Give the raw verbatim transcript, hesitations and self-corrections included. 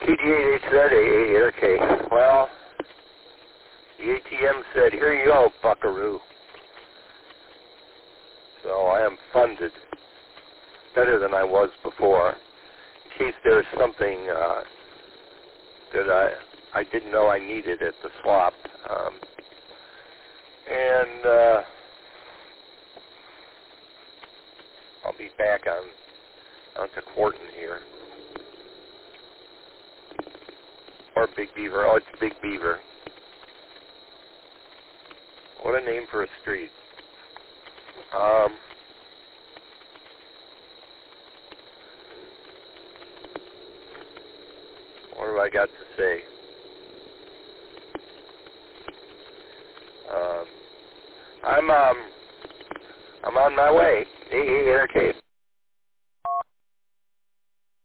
T D eight H Z A A, okay. Well, the A T M said, here you go, buckaroo. So I am funded better than I was before, in case there's something uh, that I I didn't know I needed at the swap. Um, and uh, I'll be back on onto Quarton here. Or Big Beaver. Oh, it's Big Beaver. What a name for a street. Um, what have I got to say? Um, I'm um, I'm on my way. A A N R K.